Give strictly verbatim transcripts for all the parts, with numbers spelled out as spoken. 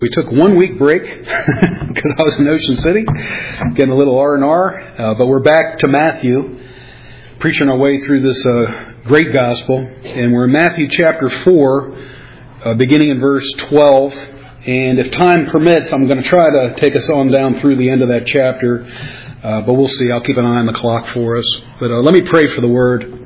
We took one week break because I was in Ocean City, getting a little R and R, uh, but we're back to Matthew, preaching our way through this uh, great gospel, and we're in Matthew chapter four, uh, beginning in verse twelve, and if time permits, I'm going to try to take us on down through the end of that chapter, uh, but we'll see. I'll keep an eye on the clock for us. But uh, let me pray for the Word.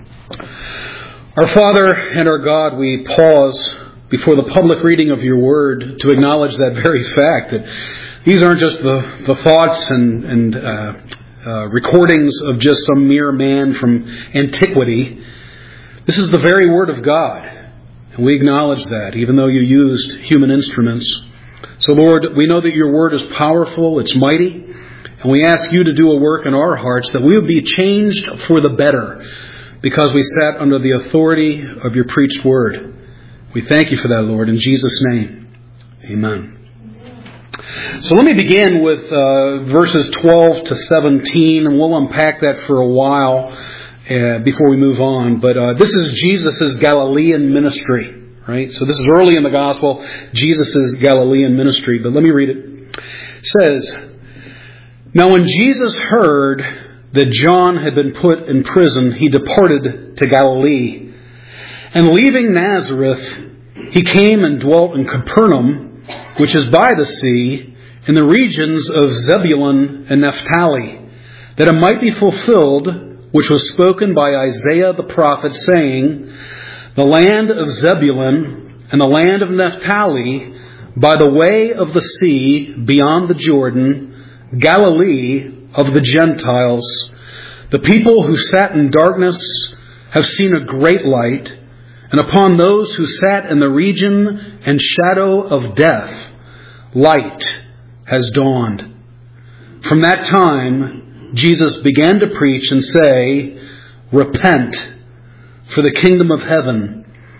Our Father and our God, we pause before the public reading of your word to acknowledge that very fact, that these aren't just the, the thoughts and, and uh, uh, recordings of just some mere man from antiquity. This is the very word of God. And we acknowledge that, even though you used human instruments. So Lord, we know that your word is powerful, it's mighty, and we ask you to do a work in our hearts that we would be changed for the better because we sat under the authority of your preached word. We thank you for that, Lord, in Jesus' name. Amen. So let me begin with uh, verses twelve to seventeen, and we'll unpack that for a while uh, before we move on. But uh, this is Jesus' Galilean ministry, right? So this is early in the gospel, Jesus' Galilean ministry. But let me read it. It says, "Now when Jesus heard that John had been put in prison, he departed to Galilee. And leaving Nazareth, he came and dwelt in Capernaum, which is by the sea, in the regions of Zebulun and Naphtali, that it might be fulfilled, which was spoken by Isaiah the prophet, saying, The land of Zebulun and the land of Naphtali, by the way of the sea, beyond the Jordan, Galilee of the Gentiles. The people who sat in darkness have seen a great light, and upon those who sat in the region and shadow of death, light has dawned." From that time, Jesus began to preach and say, "Repent, for the kingdom of heaven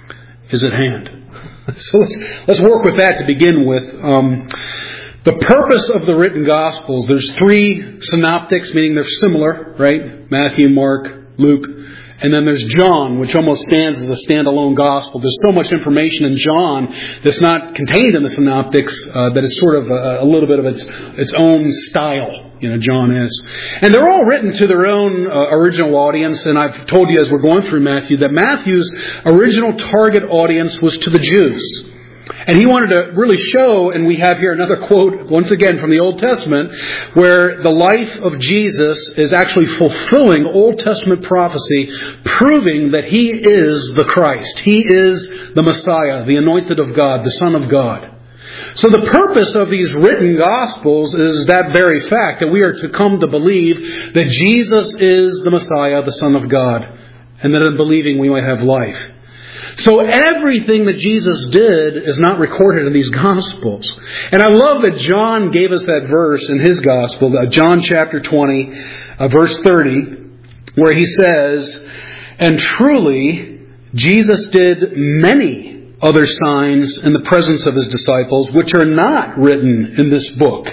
is at hand." So let's, let's work with that to begin with. Um, the purpose of the written Gospels, there's three synoptics, meaning they're similar, right? Matthew, Mark, Luke. And then there's John, which almost stands as a standalone gospel. There's so much information in John that's not contained in the synoptics uh, that it's sort of a, a little bit of its its own style. You know, John is. And they're all written to their own uh, original audience. And I've told you as we're going through Matthew that Matthew's original target audience was to the Jews. And he wanted to really show, and we have here another quote, once again, from the Old Testament, where the life of Jesus is actually fulfilling Old Testament prophecy, proving that he is the Christ. He is the Messiah, the anointed of God, the Son of God. So the purpose of these written Gospels is that very fact, that we are to come to believe that Jesus is the Messiah, the Son of God, and that in believing we might have life. So everything that Jesus did is not recorded in these Gospels. And I love that John gave us that verse in his Gospel, John chapter twenty, uh, verse thirty, where he says, "And truly Jesus did many other signs in the presence of his disciples, which are not written in this book.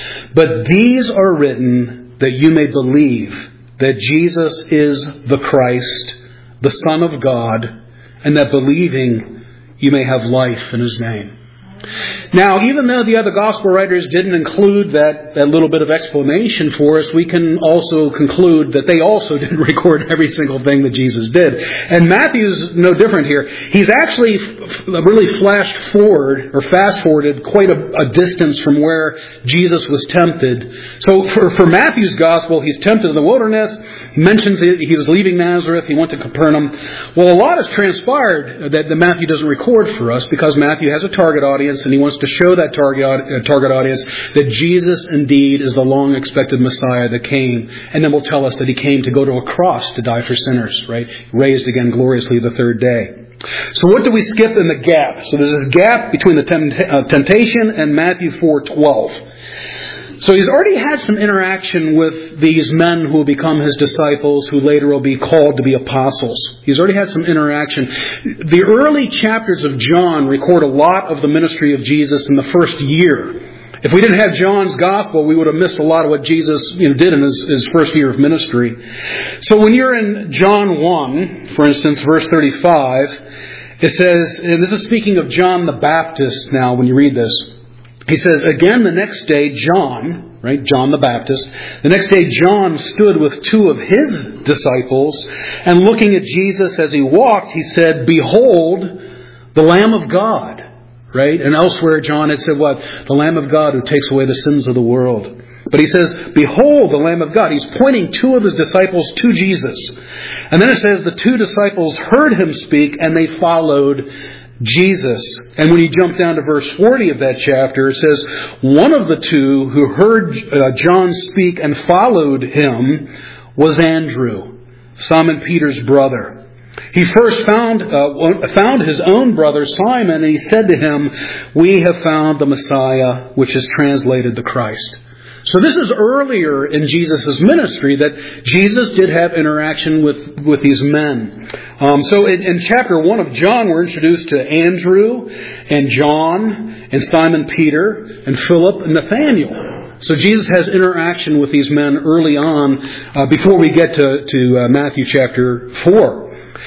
But these are written that you may believe that Jesus is the Christ, the Son of God, and that believing you may have life in his name." Now, even though the other gospel writers didn't include that, that little bit of explanation for us, we can also conclude that they also didn't record every single thing that Jesus did. And Matthew's no different here. He's actually f- really flashed forward, or fast forwarded, quite a, a distance from where Jesus was tempted. So for, for Matthew's gospel, he's tempted in the wilderness. He mentions it, he was leaving Nazareth. He went to Capernaum. Well, a lot has transpired that, that Matthew doesn't record for us because Matthew has a target audience, and he wants to show that target uh, target audience that Jesus indeed is the long-expected Messiah that came, and then will tell us that he came to go to a cross to die for sinners, right? Raised again gloriously the third day. So what do we skip in the gap? So there's this gap between the tempt- uh, temptation and Matthew four twelve. So he's already had some interaction with these men who will become his disciples, who later will be called to be apostles. He's already had some interaction. The early chapters of John record a lot of the ministry of Jesus in the first year. If we didn't have John's gospel, we would have missed a lot of what Jesus you know, did in his, his first year of ministry. So when you're in John one, for instance, verse thirty-five, it says, and this is speaking of John the Baptist now when you read this, he says, again the next day, John, right, John the Baptist, the next day John stood with two of his disciples, and looking at Jesus as he walked, he said, behold, the Lamb of God. Right? And elsewhere John had said what? The Lamb of God who takes away the sins of the world. But he says, behold, the Lamb of God. He's pointing two of his disciples to Jesus. And then it says the two disciples heard him speak and they followed Jesus. And when you jump down to verse forty of that chapter, it says, one of the two who heard uh, John speak and followed him was Andrew, Simon Peter's brother. He first found uh, found his own brother Simon, and he said to him, we have found the Messiah, which is translated the Christ. So this is earlier in Jesus' ministry that Jesus did have interaction with, with these men. Um, so in, in chapter one of John, we're introduced to Andrew and John and Simon Peter and Philip and Nathaniel. So Jesus has interaction with these men early on uh, before we get to, to uh, Matthew chapter four.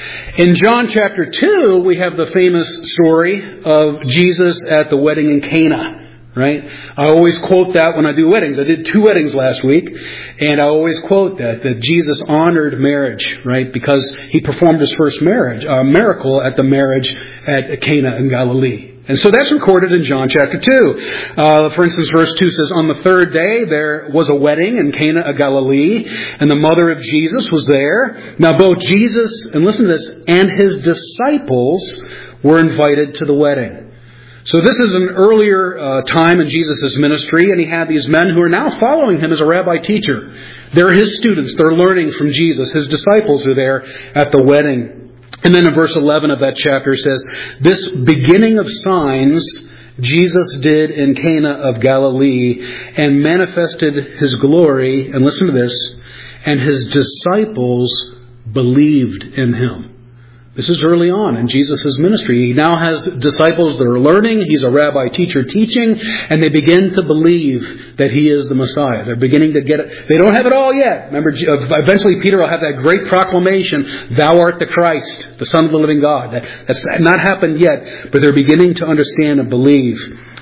In John chapter two, we have the famous story of Jesus at the wedding in Cana. Right? I always quote that when I do weddings. I did two weddings last week, and I always quote that, that Jesus honored marriage, right? Because he performed his first marriage, uh, miracle at the marriage at Cana in Galilee. And so that's recorded in John chapter two. Uh, for instance, verse two says, on the third day there was a wedding in Cana of Galilee, and the mother of Jesus was there. Now both Jesus, and listen to this, and his disciples were invited to the wedding. So this is an earlier uh, time in Jesus' ministry, and he had these men who are now following him as a rabbi teacher. They're his students. They're learning from Jesus. His disciples are there at the wedding. And then in verse eleven of that chapter it says, this beginning of signs Jesus did in Cana of Galilee and manifested his glory, and listen to this, and his disciples believed in him. This is early on in Jesus' ministry. He now has disciples that are learning. He's a rabbi teacher teaching, and they begin to believe that he is the Messiah. They're beginning to get it. They don't have it all yet. Remember, eventually Peter will have that great proclamation, thou art the Christ, the Son of the living God. That, that's not happened yet, but they're beginning to understand and believe.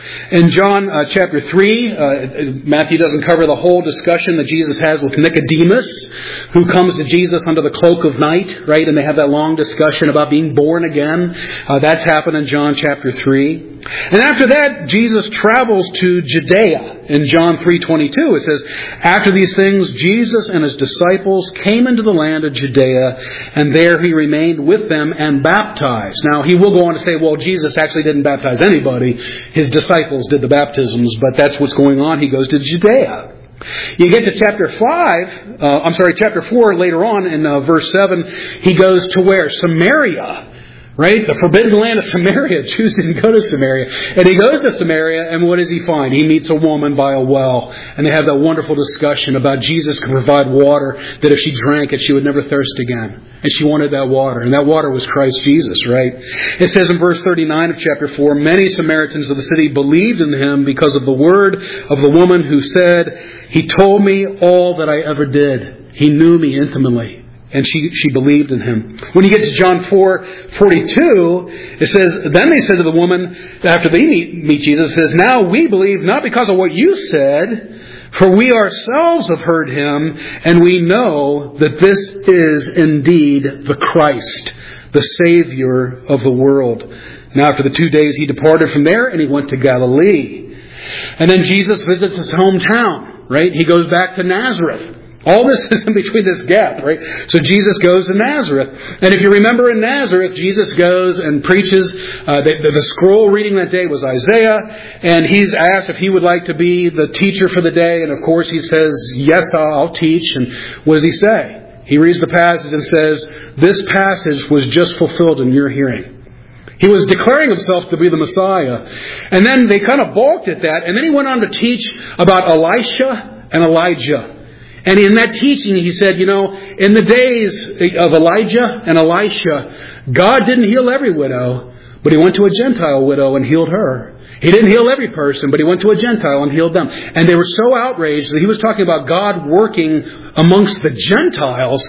In John uh, chapter three, uh, Matthew doesn't cover the whole discussion that Jesus has with Nicodemus, who comes to Jesus under the cloak of night, right? And they have that long discussion about being born again. Uh, that's happened in John chapter three. And after that, Jesus travels to Judea. In John three twenty-two, it says, after these things, Jesus and his disciples came into the land of Judea, and there he remained with them and baptized. Now, he will go on to say, well, Jesus actually didn't baptize anybody. His disciples did the baptisms, but that's what's going on. He goes to Judea. You get to chapter five, uh, I'm sorry, chapter four later on in uh, verse seven, he goes to where? Samaria. Right? The forbidden land of Samaria. Jews didn't go to Samaria. And he goes to Samaria, and what does he find? He meets a woman by a well. And they have that wonderful discussion about Jesus can provide water that if she drank it, she would never thirst again. And she wanted that water. And that water was Christ Jesus, right? It says in verse thirty-nine of chapter four, many Samaritans of the city believed in him because of the word of the woman who said, he told me all that I ever did. He knew me intimately. And she, she believed in him. When you get to John four forty-two, it says, then they said to the woman, after they meet, meet Jesus, it says, now we believe not because of what you said, for we ourselves have heard him, and we know that this is indeed the Christ, the Savior of the world. Now after the two days he departed from there, and he went to Galilee. And then Jesus visits his hometown, right? He goes back to Nazareth. All this is in between this gap, right? So Jesus goes to Nazareth. And if you remember in Nazareth, Jesus goes and preaches. Uh, the, the scroll reading that day was Isaiah. And he's asked if he would like to be the teacher for the day. And of course he says, yes, I'll teach. And what does he say? He reads the passage and says, this passage was just fulfilled in your hearing. He was declaring himself to be the Messiah. And then they kind of balked at that. And then he went on to teach about Elisha and Elijah. And in that teaching, he said, you know, in the days of Elijah and Elisha, God didn't heal every widow, but he went to a Gentile widow and healed her. He didn't heal every person, but he went to a Gentile and healed them. And they were so outraged that he was talking about God working amongst the Gentiles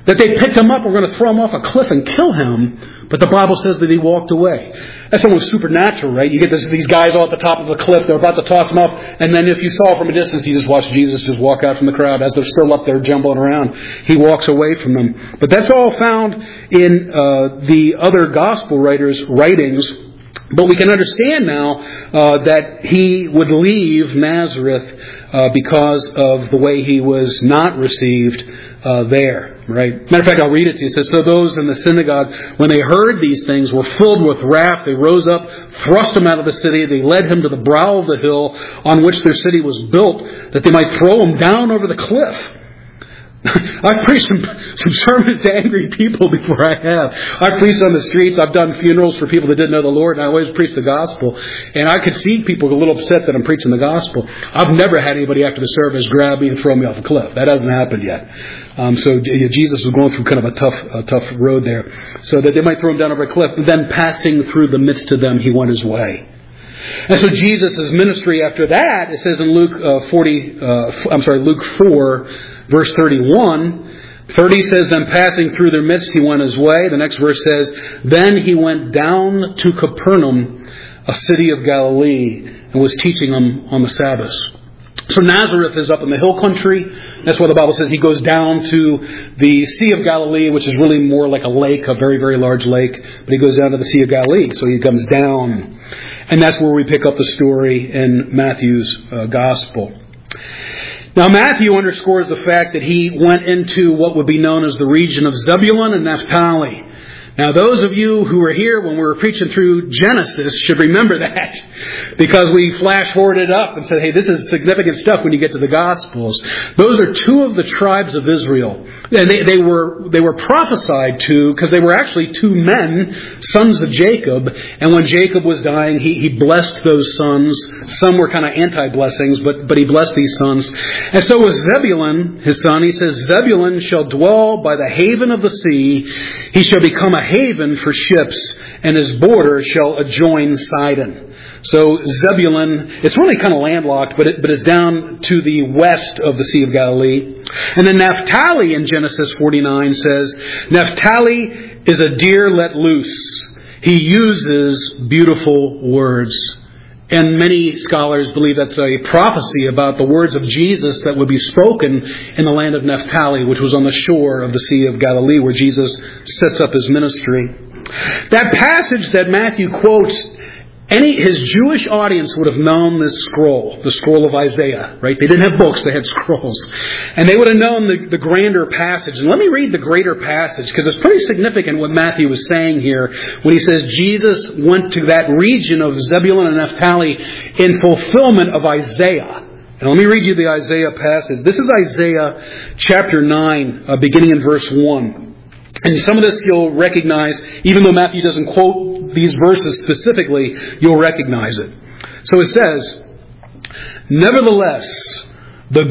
that they picked him up and were going to throw him off a cliff and kill him, but the Bible says that he walked away. That's almost supernatural, right? You get this, these guys all at the top of the cliff, they're about to toss him off, and then if you saw from a distance, you just watch Jesus just walk out from the crowd as they're still up there jumbling around. He walks away from them. But that's all found in uh, the other gospel writers' writings. But we can understand now uh, that he would leave Nazareth uh, because of the way he was not received uh, there. Right? Matter of fact, I'll read it to you. It says, "So those in the synagogue, when they heard these things, were filled with wrath. They rose up, thrust him out of the city. They led him to the brow of the hill on which their city was built, that they might throw him down over the cliff." I've preached some, some sermons to angry people before I have. I've preached on the streets. I've done funerals for people that didn't know the Lord, and I always preach the gospel. And I could see people a little upset that I'm preaching the gospel. I've never had anybody after the service grab me and throw me off a cliff. That hasn't happened yet. Um, so Jesus was going through kind of a tough, a tough road there, so that they might throw him down over a cliff. But then, passing through the midst of them, he went his way. And so Jesus' ministry after that, it says in Luke uh, forty, uh, I'm sorry, Luke four, verse thirty-one, thirty says, "Then passing through their midst, he went his way." The next verse says, "Then he went down to Capernaum, a city of Galilee, and was teaching them on the Sabbath." So Nazareth is up in the hill country. That's why the Bible says he goes down to the Sea of Galilee, which is really more like a lake, a very, very large lake. But he goes down to the Sea of Galilee, so he comes down. And that's where we pick up the story in Matthew's uh, Gospel. Now, Matthew underscores the fact that he went into what would be known as the region of Zebulun and Naphtali. Now, those of you who were here when we were preaching through Genesis should remember that, because we flash forwarded up and said, hey, this is significant stuff when you get to the Gospels. Those are two of the tribes of Israel. And they, they were they were prophesied to because they were actually two men, sons of Jacob. And when Jacob was dying, he, he blessed those sons. Some were kind of anti-blessings, but, but he blessed these sons. And so was Zebulun, his son. He says, "Zebulun shall dwell by the haven of the sea. He shall become a haven for ships, and his border shall adjoin Sidon." So Zebulun, it's really kind of landlocked, but it, but it's down to the west of the Sea of Galilee. And then Naphtali in Genesis forty-nine says, "Naphtali is a deer let loose. He uses beautiful words." And many scholars believe that's a prophecy about the words of Jesus that would be spoken in the land of Naphtali, which was on the shore of the Sea of Galilee, where Jesus sets up his ministry. That passage that Matthew quotes, any his Jewish audience would have known this scroll, the scroll of Isaiah, right? They didn't have books, they had scrolls. And they would have known the, the grander passage. And let me read the greater passage, because it's pretty significant what Matthew was saying here when he says Jesus went to that region of Zebulun and Naphtali in fulfillment of Isaiah. And let me read you the Isaiah passage. This is Isaiah chapter nine, uh, beginning in verse one. And some of this you'll recognize, even though Matthew doesn't quote these verses specifically, you'll recognize it. So it says, "Nevertheless, the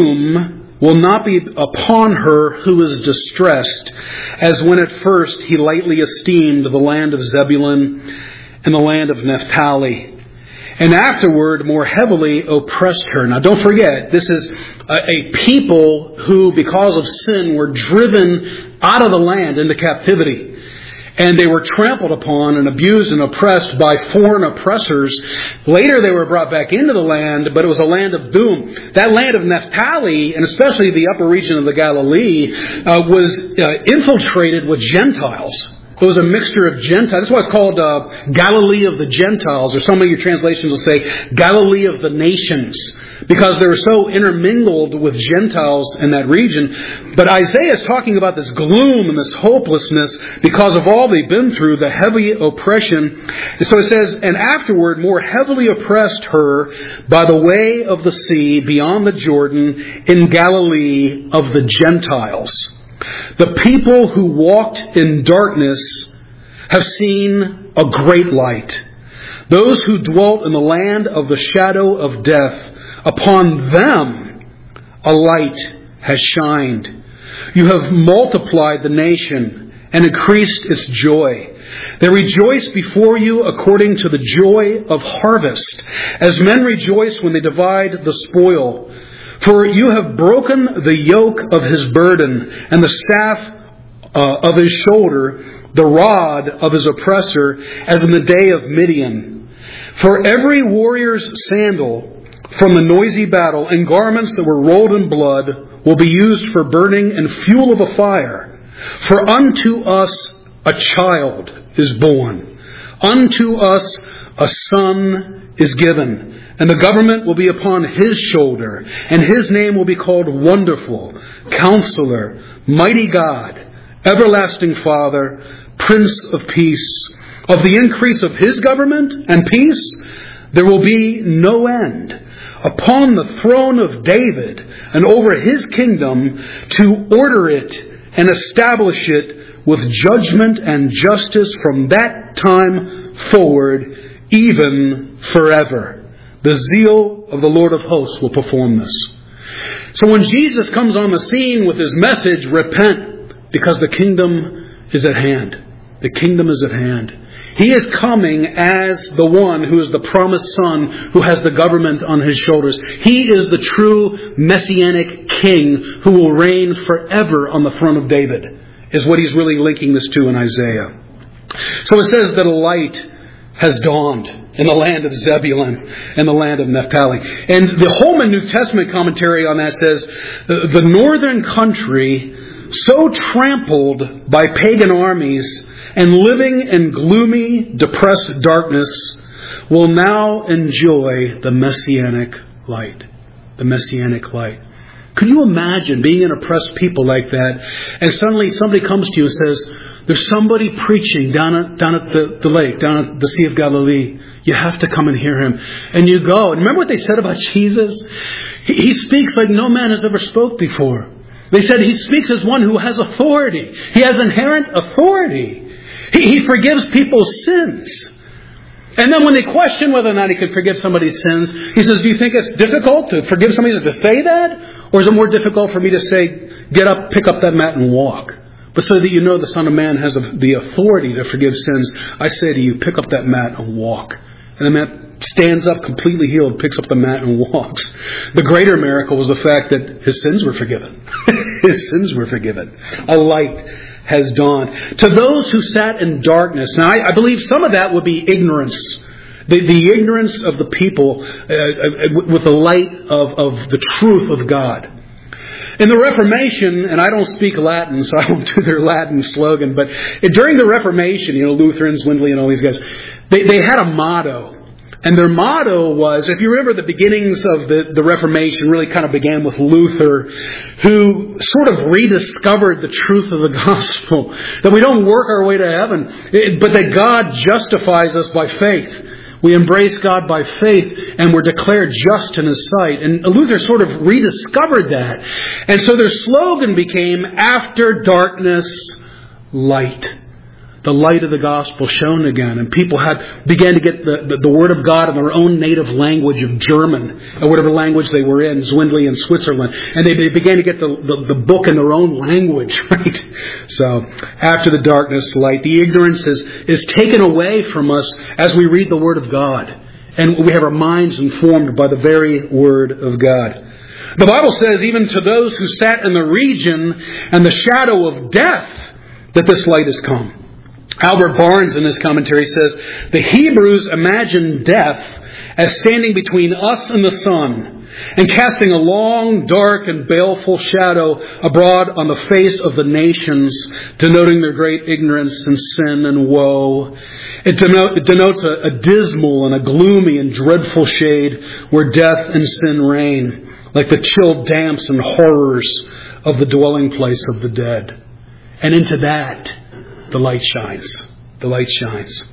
gloom will not be upon her who is distressed, as when at first he lightly esteemed the land of Zebulun and the land of Naphtali, and afterward more heavily oppressed her." Now don't forget, this is a, a people who, because of sin, were driven out of the land into captivity. And they were trampled upon and abused and oppressed by foreign oppressors. Later they were brought back into the land, but it was a land of doom. That land of Naphtali, and especially the upper region of the Galilee, uh, was uh, infiltrated with Gentiles. It was a mixture of Gentiles. That's why it's called uh, Galilee of the Gentiles, or some of your translations will say Galilee of the nations, because they were so intermingled with Gentiles in that region. But Isaiah is talking about this gloom and this hopelessness because of all they've been through, the heavy oppression. And so it says, "And afterward more heavily oppressed her by the way of the sea beyond the Jordan in Galilee of the Gentiles. The people who walked in darkness have seen a great light. Those who dwelt in the land of the shadow of death, upon them a light has shined. You have multiplied the nation and increased its joy. They rejoice before you according to the joy of harvest, as men rejoice when they divide the spoil. For you have broken the yoke of his burden and the staff uh, of his shoulder the rod of his oppressor, as in the day of Midian. For every warrior's sandal from the noisy battle and garments that were rolled in blood will be used for burning and fuel of a fire. For unto us a child is born. Unto us a son is given. And the government will be upon his shoulder. And his name will be called Wonderful, Counselor, Mighty God, Everlasting Father, Prince of Peace. Of the increase of his government and peace, there will be no end. Upon the throne of David and over his kingdom, to order it and establish it with judgment and justice from that time forward, even forever. The zeal of the Lord of hosts will perform this. So when Jesus comes on the scene with his message, repent, because the kingdom is at hand. The kingdom is at hand. He is coming as the one who is the promised son, who has the government on his shoulders. He is the true messianic king who will reign forever on the throne of David, is what he's really linking this to in Isaiah. So it says that a light has dawned in the land of Zebulun and the land of Naphtali. And the Holman New Testament commentary on that says, the northern country, so trampled by pagan armies and living in gloomy, depressed darkness, will now enjoy the messianic light. The messianic light. Could you imagine being an oppressed people like that, and suddenly somebody comes to you and says, there's somebody preaching down at, down at the, the lake, down at the Sea of Galilee. You have to come and hear him. And you go. And remember what they said about Jesus? He, he speaks like no man has ever spoke before. They said he speaks as one who has authority. He has inherent authority. He, he forgives people's sins. And then when they question whether or not he could forgive somebody's sins, he says, do you think it's difficult to forgive somebody to say that? Or is it more difficult for me to say, get up, pick up that mat and walk? But so that you know the Son of Man has the authority to forgive sins, I say to you, pick up that mat and walk. And the man stands up completely healed, picks up the mat and walks. The greater miracle was the fact that his sins were forgiven. His sins were forgiven. A light has dawned. To those who sat in darkness, now I, I believe some of that would be ignorance. The, the ignorance of the people uh, with the light of, of the truth of God. In the Reformation, and I don't speak Latin, so I won't do their Latin slogan, but during the Reformation, you know, Lutherans, Zwingli and all these guys, they, they had a motto. And their motto was, if you remember the beginnings of the, the Reformation really kind of began with Luther, who sort of rediscovered the truth of the gospel. That we don't work our way to heaven, but that God justifies us by faith. We embrace God by faith and we're declared just in His sight. And Luther sort of rediscovered that. And so their slogan became, after darkness, light. The light of the gospel shone again. And people had began to get the, the, the Word of God in their own native language of German, or whatever language they were in, Zwingli in Switzerland. And they, they began to get the, the, the book in their own language, right? So, after the darkness, light. The ignorance is, is taken away from us as we read the Word of God. And we have our minds informed by the very Word of God. The Bible says, even to those who sat in the region and the shadow of death, that this light has come. Albert Barnes in his commentary says, the Hebrews imagined death as standing between us and the sun and casting a long, dark, and baleful shadow abroad on the face of the nations, denoting their great ignorance and sin and woe. It, denote, it denotes a, a dismal and a gloomy and dreadful shade where death and sin reign, like the chill damps and horrors of the dwelling place of the dead. And into that, the light shines. The light shines.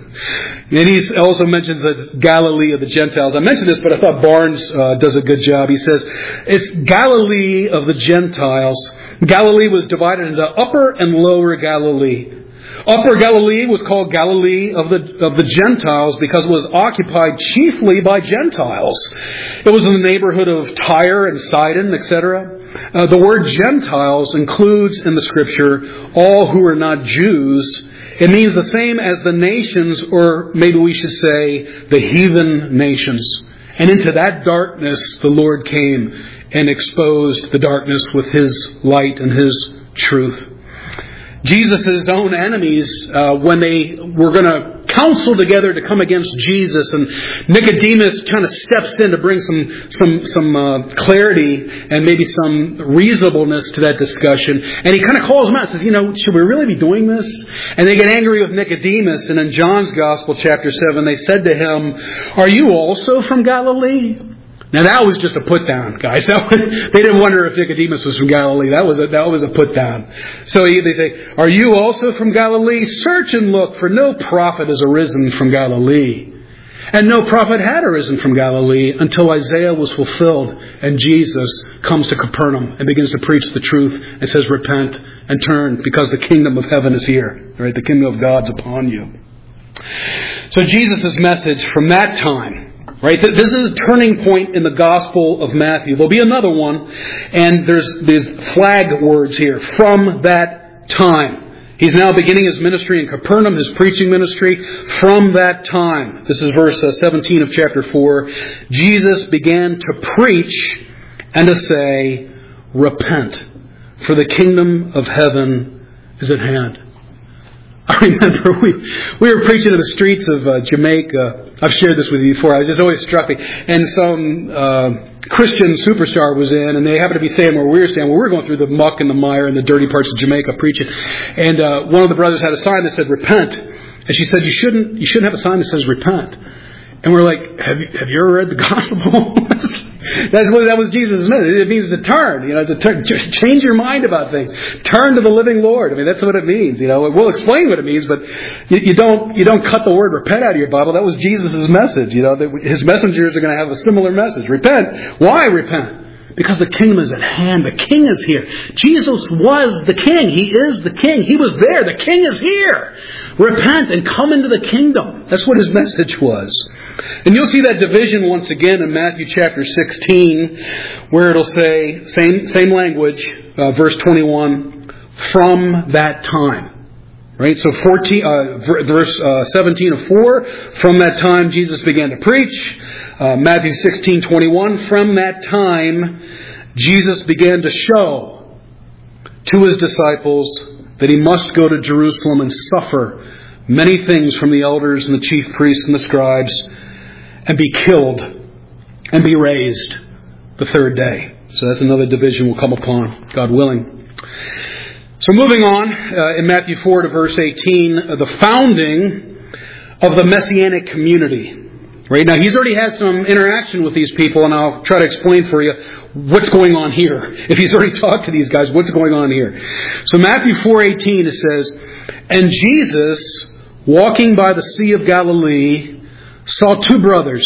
And he also mentions that Galilee of the Gentiles. I mentioned this, but I thought Barnes uh, does a good job. He says, it's Galilee of the Gentiles. Galilee was divided into Upper and Lower Galilee. Upper Galilee was called Galilee of the of the Gentiles because it was occupied chiefly by Gentiles. It was in the neighborhood of Tyre and Sidon, et cetera. Uh, the word Gentiles includes in the Scripture all who are not Jews. It means the same as the nations, or maybe we should say the heathen nations. And into that darkness the Lord came and exposed the darkness with His light and His truth. Jesus' own enemies, uh, when they were going to counsel together to come against Jesus, and Nicodemus kind of steps in to bring some some some uh, clarity and maybe some reasonableness to that discussion. And he kind of calls them out and says, you know, should we really be doing this? And they get angry with Nicodemus. And in John's Gospel, chapter seven, they said to him, are you also from Galilee? Now that was just a put down, guys. That was, they didn't wonder if Nicodemus was from Galilee. That was a, that was a put down. So he, they say, are you also from Galilee? Search and look, for no prophet has arisen from Galilee. And no prophet had arisen from Galilee until Isaiah was fulfilled. And Jesus comes to Capernaum and begins to preach the truth and says, repent and turn, because the kingdom of heaven is here. Right? The kingdom of God's upon you. So Jesus' message from that time, right? This is a turning point in the Gospel of Matthew. There'll be another one, and there's these flag words here. From that time. He's now beginning his ministry in Capernaum, his preaching ministry. From that time. This is verse seventeen of chapter four. Jesus began to preach and to say, repent, for the kingdom of heaven is at hand. I remember we we were preaching in the streets of uh, Jamaica. I've shared this with you before. I was just always struck me. And some uh, Christian superstar was in, and they happened to be saying where we were standing. Well, we were going through the muck and the mire and the dirty parts of Jamaica preaching. And uh, one of the brothers had a sign that said repent. And she said, you shouldn't you shouldn't have a sign that says repent. And we're like, have you, have you ever read the gospel? That's what that was Jesus' message. It means to turn, you know, to turn, change your mind about things. Turn to the living Lord. I mean, that's what it means. You know, we'll explain what it means, but you, you don't you don't cut the word repent out of your Bible. That was Jesus' message. You know, that his messengers are going to have a similar message. Repent. Why repent? Because the kingdom is at hand. The king is here. Jesus was the king. He is the king. He was there. The king is here. Repent and come into the kingdom. That's what his message was. And you'll see that division once again in Matthew chapter sixteen, where it'll say, same same language, uh, verse twenty-one, from that time. Right? So fourteen, uh, verse uh, seventeen of four, from that time Jesus began to preach. Uh, Matthew sixteen twenty-one, from that time Jesus began to show to his disciples that he must go to Jerusalem and suffer many things from the elders and the chief priests and the scribes, and be killed and be raised the third day. So that's another division we'll come upon, God willing. So moving on uh, in Matthew four to verse eighteen, uh, the founding of the Messianic community. Right now, he's already had some interaction with these people, and I'll try to explain for you what's going on here. If he's already talked to these guys, what's going on here? So Matthew four eighteen, it says, and Jesus, walking by the Sea of Galilee, saw two brothers,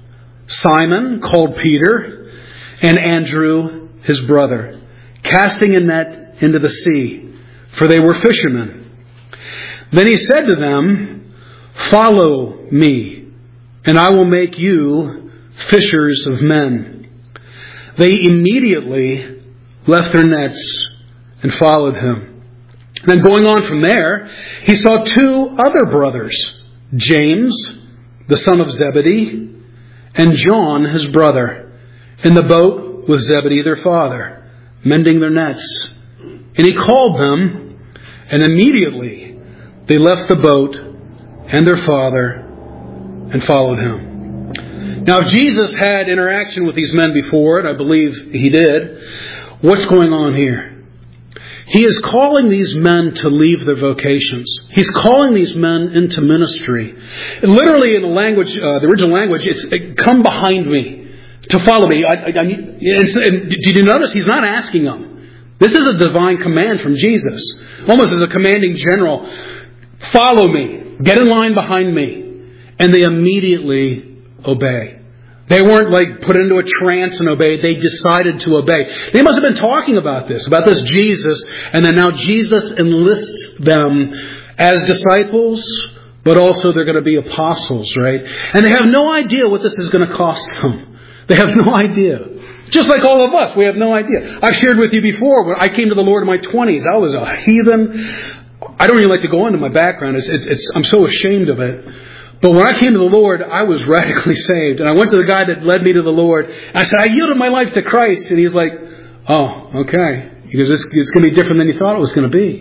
Simon, called Peter, and Andrew, his brother, casting a net into the sea, for they were fishermen. Then he said to them, follow me, and I will make you fishers of men. They immediately left their nets and followed him. And then going on from there, he saw two other brothers, James, the son of Zebedee, and John, his brother, in the boat with Zebedee, their father, mending their nets. And he called them, and immediately they left the boat and their father and followed him. Now, if Jesus had interaction with these men before, and I believe he did, what's going on here? He is calling these men to leave their vocations. He's calling these men into ministry. And literally in the language, uh, the original language, it's it, come behind me, to follow me. I, I, I, and, and did you notice he's not asking them? This is a divine command from Jesus. Almost as a commanding general. Follow me. Get in line behind me. And they immediately obey. They weren't like put into a trance and obeyed. They decided to obey. They must have been talking about this, about this Jesus. And then now Jesus enlists them as disciples, but also they're going to be apostles, right? And they have no idea what this is going to cost them. They have no idea. Just like all of us, we have no idea. I've shared with you before, when I came to the Lord in my twenties, I was a heathen. I don't even like to go into my background. It's, it's, it's, I'm so ashamed of it. But when I came to the Lord, I was radically saved. And I went to the guy that led me to the Lord. And I said, I yielded my life to Christ. And he's like, oh, okay. Because this it's going to be different than you thought it was going to be.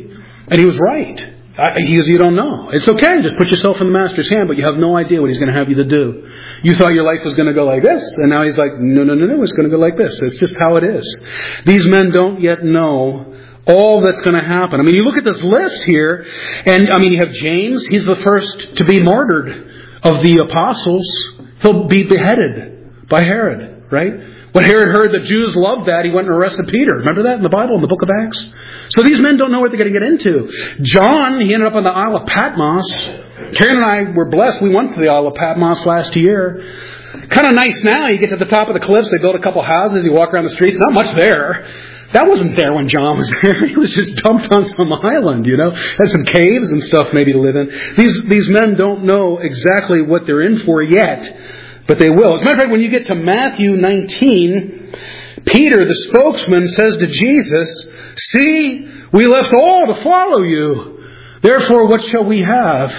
And he was right. I, he goes, you don't know. It's okay. Just put yourself in the Master's hand, but you have no idea what he's going to have you to do. You thought your life was going to go like this, and now he's like, no, no, no, no, it's going to go like this. It's just how it is. These men don't yet know all that's going to happen. I mean, you look at this list here, and I mean, you have James. He's the first to be martyred of the apostles. He'll be beheaded by Herod, right? When Herod heard the Jews loved that, he went and arrested Peter. Remember that in the Bible, in the book of Acts? So these men don't know what they're going to get into. John, he ended up on the Isle of Patmos. Karen and I were blessed. We went to the Isle of Patmos last year. Kind of nice now. You get to the top of the cliffs. They build a couple houses. You walk around the streets. Not much there. That wasn't there when John was there. He was just dumped on some island, you know. Had some caves and stuff maybe to live in. These, these men don't know exactly what they're in for yet. But they will. As a matter of fact, when you get to Matthew nineteen, Peter, the spokesman, says to Jesus, see, we left all to follow you. Therefore, what shall we have?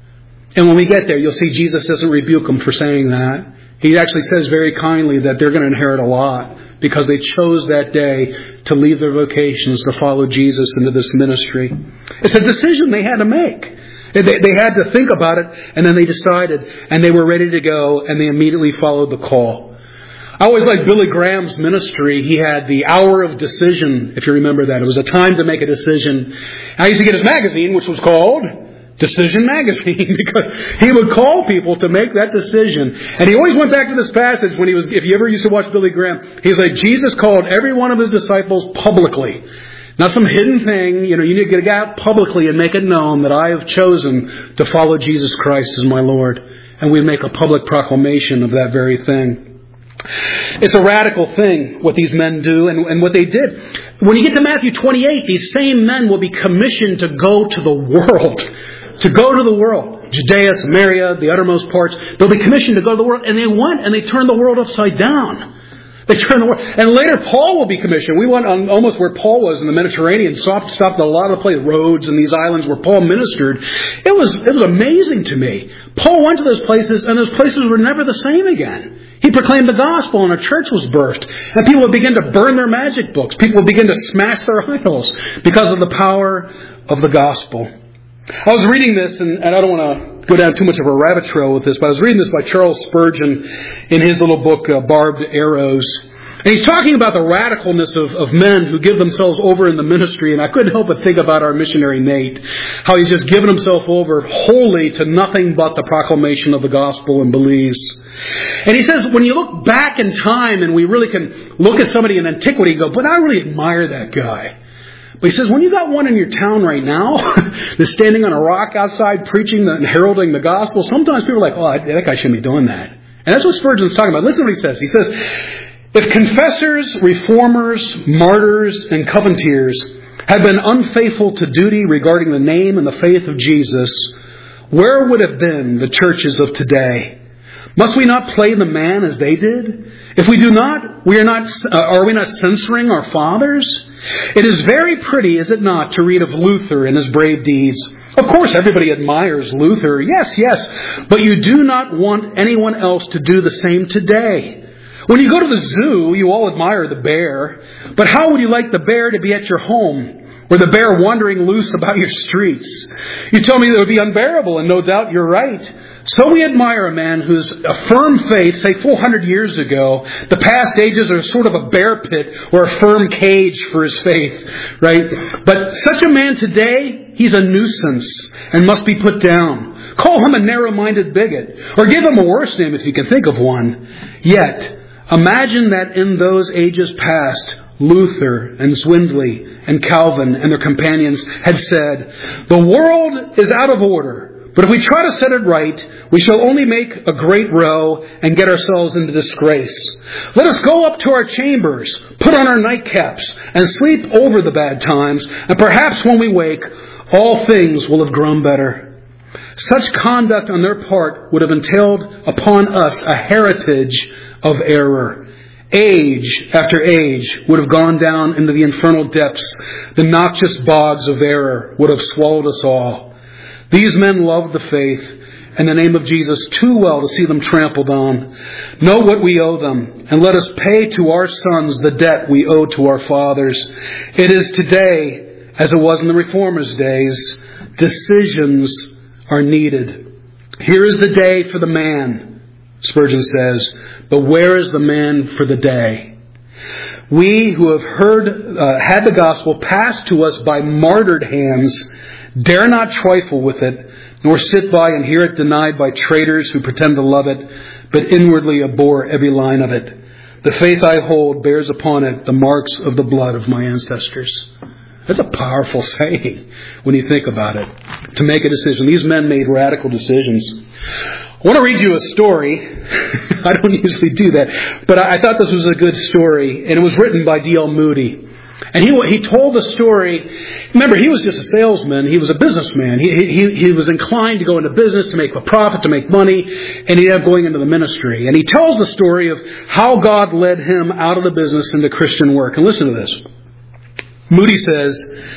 And when we get there, you'll see Jesus doesn't rebuke them for saying that. He actually says very kindly that they're going to inherit a lot because they chose that day to leave their vocations to follow Jesus into this ministry. It's a decision they had to make. They, they had to think about it, and then they decided, and they were ready to go, and they immediately followed the call. I always liked Billy Graham's ministry. He had the hour of decision, if you remember that. It was a time to make a decision. I used to get his magazine, which was called Decision Magazine, because he would call people to make that decision. And he always went back to this passage when he was, if you ever used to watch Billy Graham, he's like, Jesus called every one of his disciples publicly. Not some hidden thing. You know, you need to get out publicly and make it known that I have chosen to follow Jesus Christ as my Lord. And we make a public proclamation of that very thing. It's a radical thing what these men do and, and what they did. When you get to Matthew twenty-eight, these same men will be commissioned to go to the world. To go to the world. Judea, Samaria, the uttermost parts. They'll be commissioned to go to the world. And they went and they turned the world upside down. They turned the world. And later Paul will be commissioned. We went on almost where Paul was in the Mediterranean. Stopped, stopped at a lot of the places, Rhodes and these islands where Paul ministered. It was, it was amazing to me. Paul went to those places and those places were never the same again. He proclaimed the gospel and a church was birthed. And people would begin to burn their magic books. People would begin to smash their idols because of the power of the gospel. I was reading this, and, and I don't want to go down too much of a rabbit trail with this, but I was reading this by Charles Spurgeon in his little book, uh, Barbed Arrows. And he's talking about the radicalness of, of men who give themselves over in the ministry. And I couldn't help but think about our missionary Nate, how he's just given himself over wholly to nothing but the proclamation of the gospel and believes. And he says, when you look back in time and we really can look at somebody in antiquity and go, but I really admire that guy. But he says, when you got one in your town right now that's standing on a rock outside preaching and heralding the gospel, sometimes people are like, oh, that guy shouldn't be doing that. And that's what Spurgeon's talking about. Listen to what he says. He says, if confessors, reformers, martyrs, and covenanters had been unfaithful to duty regarding the name and the faith of Jesus, where would have been the churches of today? Must we not play the man as they did? If we do not, we are not. Uh, are we not censoring our fathers? It is very pretty, is it not, to read of Luther and his brave deeds. Of course, everybody admires Luther. Yes, yes. But you do not want anyone else to do the same today. When you go to the zoo, you all admire the bear. But how would you like the bear to be at your home, or the bear wandering loose about your streets? You tell me that would be unbearable, and no doubt you're right. So we admire a man whose a firm faith, say four hundred years ago, the past ages are sort of a bear pit or a firm cage for his faith, right? But such a man today, he's a nuisance and must be put down. Call him a narrow-minded bigot, or give him a worse name if you can think of one. Yet, imagine that in those ages past, Luther and Zwingli and Calvin and their companions had said, the world is out of order. But if we try to set it right, we shall only make a great row and get ourselves into disgrace. Let us go up to our chambers, put on our nightcaps, and sleep over the bad times, and perhaps when we wake, all things will have grown better. Such conduct on their part would have entailed upon us a heritage of error. Age after age would have gone down into the infernal depths. The noxious bogs of error would have swallowed us all. These men loved the faith and the name of Jesus too well to see them trampled on. Know what we owe them, and let us pay to our sons the debt we owe to our fathers. It is today as it was in the Reformers' days, decisions are needed. Here is the day for the man, Spurgeon says, but where is the man for the day? We who have heard, uh, had the gospel passed to us by martyred hands, dare not trifle with it, nor sit by and hear it denied by traitors who pretend to love it, but inwardly abhor every line of it. The faith I hold bears upon it the marks of the blood of my ancestors. That's a powerful saying when you think about it. To make a decision. These men made radical decisions. I want to read you a story. I don't usually do that, but I thought this was a good story, and it was written by D L Moody. And he he told the story. Remember, he was just a salesman. He was a businessman. He, he, he was inclined to go into business, to make a profit, to make money, and he ended up going into the ministry. And he tells the story of how God led him out of the business into Christian work. And listen to this. Moody says,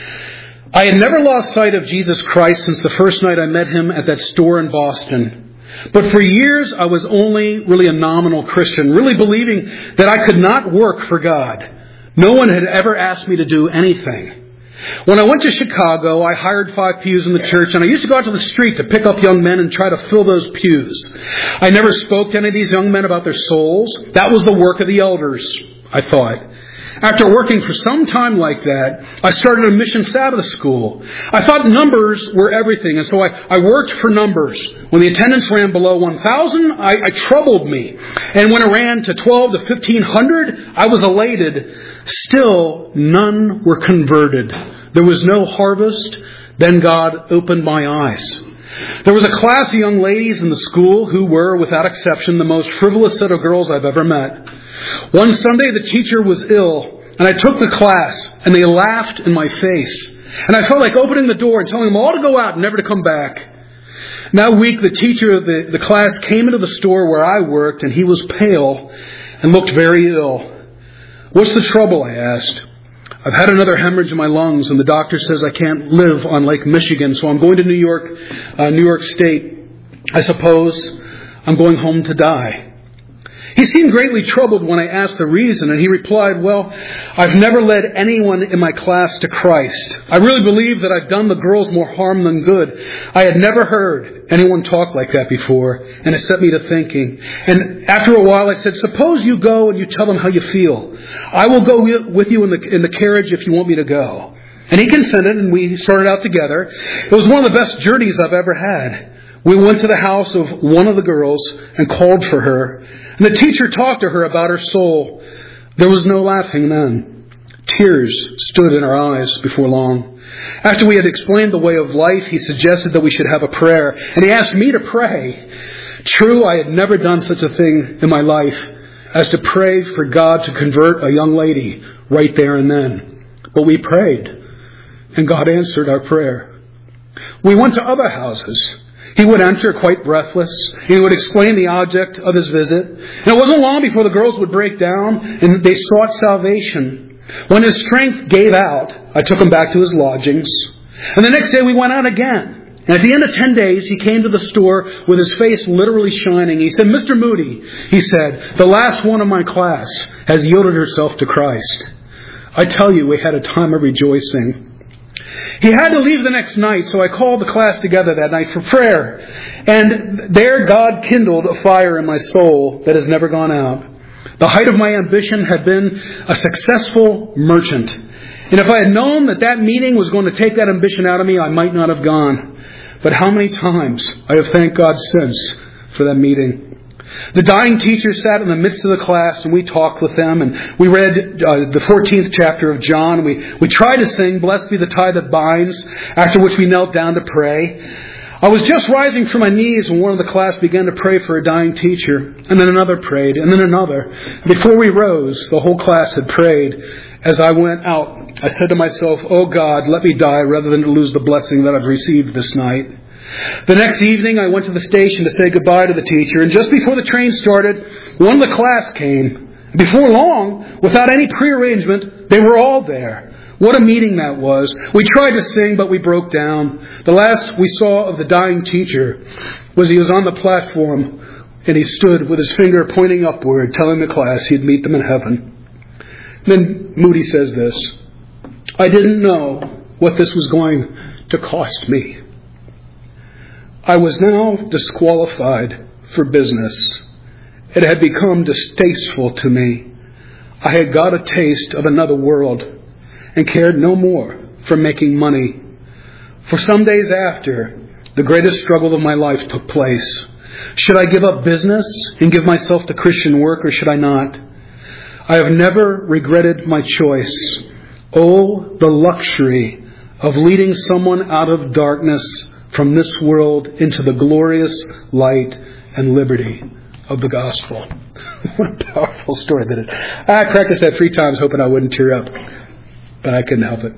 I had never lost sight of Jesus Christ since the first night I met him at that store in Boston. But for years, I was only really a nominal Christian, really believing that I could not work for God. No one had ever asked me to do anything. When I went to Chicago, I hired five pews in the church, and I used to go out to the street to pick up young men and try to fill those pews. I never spoke to any of these young men about their souls. That was the work of the elders, I thought. After working for some time like that, I started a mission Sabbath school. I thought numbers were everything, and so I, I worked for numbers. When the attendance ran below one thousand, I, I troubled me. And when it ran to twelve to fifteen hundred, I was elated. Still, none were converted. There was no harvest. Then God opened my eyes. There was a class of young ladies in the school who were, without exception, the most frivolous set of girls I've ever met. One Sunday, the teacher was ill, and I took the class, and they laughed in my face. And I felt like opening the door and telling them all to go out and never to come back. And that week, the teacher of the, the class came into the store where I worked, and he was pale and looked very ill. What's the trouble? I asked. I've had another hemorrhage in my lungs, and the doctor says I can't live on Lake Michigan, so I'm going to New York, uh, New York State. I suppose I'm going home to die. He seemed greatly troubled when I asked the reason, and he replied, well, I've never led anyone in my class to Christ. I really believe that I've done the girls more harm than good. I had never heard anyone talk like that before, and it set me to thinking. And after a while I said, suppose you go and you tell them how you feel. I will go with you in the, in the carriage if you want me to go. And he consented, and we started out together. It was one of the best journeys I've ever had. We went to the house of one of the girls and called for her. And the teacher talked to her about her soul. There was no laughing then. Tears stood in her eyes before long. After we had explained the way of life, he suggested that we should have a prayer. And he asked me to pray. True, I had never done such a thing in my life as to pray for God to convert a young lady right there and then. But we prayed, and God answered our prayer. We went to other houses. He would enter quite breathless. He would explain the object of his visit. And it wasn't long before the girls would break down and they sought salvation. When his strength gave out, I took him back to his lodgings. And the next day we went out again. And at the end of ten days, he came to the store with his face literally shining. He said, Mister Moody, he said, the last one of my class has yielded herself to Christ. I tell you, we had a time of rejoicing. He had to leave the next night, so I called the class together that night for prayer. And there God kindled a fire in my soul that has never gone out. The height of my ambition had been a successful merchant. And if I had known that that meeting was going to take that ambition out of me, I might not have gone. But how many times I have thanked God since for that meeting. The dying teacher sat in the midst of the class, and we talked with them, and we read uh, the fourteenth chapter of John. And we, we tried to sing, Blessed be the tie that binds, after which we knelt down to pray. I was just rising from my knees when one of the class began to pray for a dying teacher, and then another prayed, and then another. Before we rose, the whole class had prayed. As I went out, I said to myself, Oh God, let me die rather than to lose the blessing that I've received this night. The next evening, I went to the station to say goodbye to the teacher, and just before the train started, one of the class came. Before long, without any prearrangement, they were all there. What a meeting that was. We tried to sing, but we broke down. The last we saw of the dying teacher was he was on the platform, and he stood with his finger pointing upward, telling the class he'd meet them in heaven. Then Moody says this, I didn't know what this was going to cost me. I was now disqualified for business. It had become distasteful to me. I had got a taste of another world and cared no more for making money. For some days after, the greatest struggle of my life took place. Should I give up business and give myself to Christian work, or should I not? I have never regretted my choice. Oh, the luxury of leading someone out of darkness from this world into the glorious light and liberty of the gospel. What a powerful story that is. I practiced that three times hoping I wouldn't tear up, but I couldn't help it.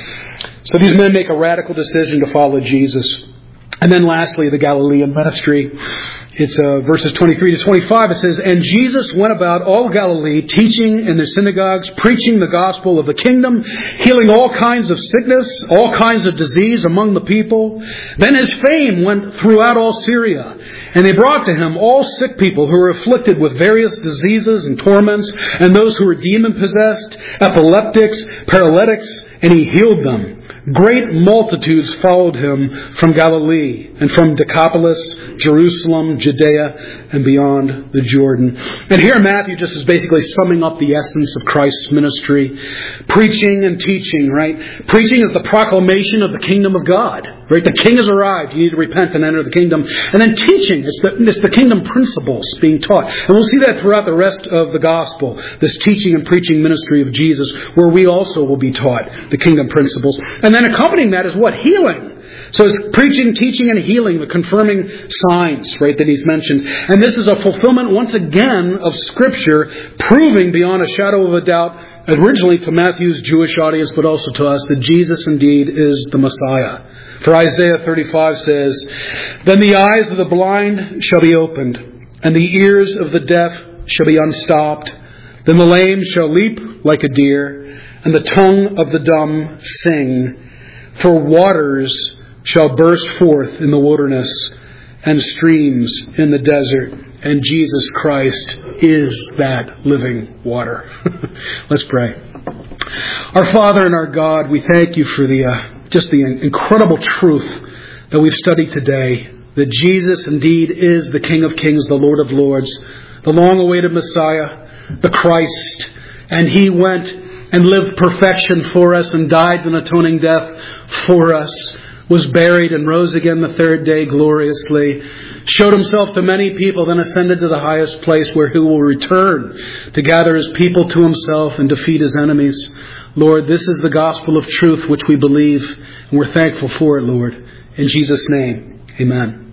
So these men make a radical decision to follow Jesus. And then lastly, the Galilean ministry. It's uh, verses twenty-three to twenty-five. It says, "And Jesus went about all Galilee, teaching in their synagogues, preaching the gospel of the kingdom, healing all kinds of sickness, all kinds of disease among the people. Then his fame went throughout all Syria. And they brought to him all sick people who were afflicted with various diseases and torments, and those who were demon-possessed, epileptics, paralytics, and he healed them. Great multitudes followed him from Galilee and from Decapolis, Jerusalem, Judea, and beyond the Jordan." And here Matthew just is basically summing up the essence of Christ's ministry. Preaching and teaching, right? Preaching is the proclamation of the kingdom of God, right? The king has arrived. You need to repent and enter the kingdom. And then teaching, it's the, it's the kingdom principles being taught. And we'll see that throughout the rest of the gospel, this teaching and preaching ministry of Jesus, where we also will be taught the kingdom principles. And then accompanying that is what? Healing. So it's preaching, teaching, and healing, the confirming signs, right, that he's mentioned. And this is a fulfillment, once again, of Scripture, proving beyond a shadow of a doubt, originally to Matthew's Jewish audience, but also to us, that Jesus indeed is the Messiah. For Isaiah thirty-five says, "Then the eyes of the blind shall be opened, and the ears of the deaf shall be unstopped. Then the lame shall leap like a deer, and the tongue of the dumb sing. For waters shall burst forth in the wilderness, and streams in the desert." And Jesus Christ is that living water. Let's pray. Our Father and our God, we thank you for the uh, just the incredible truth that we've studied today, that Jesus indeed is the King of Kings, the Lord of Lords, the long-awaited Messiah, the Christ. And he went and lived perfection for us and died an atoning death for us, was buried and rose again the third day gloriously, showed himself to many people, then ascended to the highest place where he will return to gather his people to himself and defeat his enemies. Lord, this is the gospel of truth which we believe, and we're thankful for it, Lord. In Jesus' name, amen.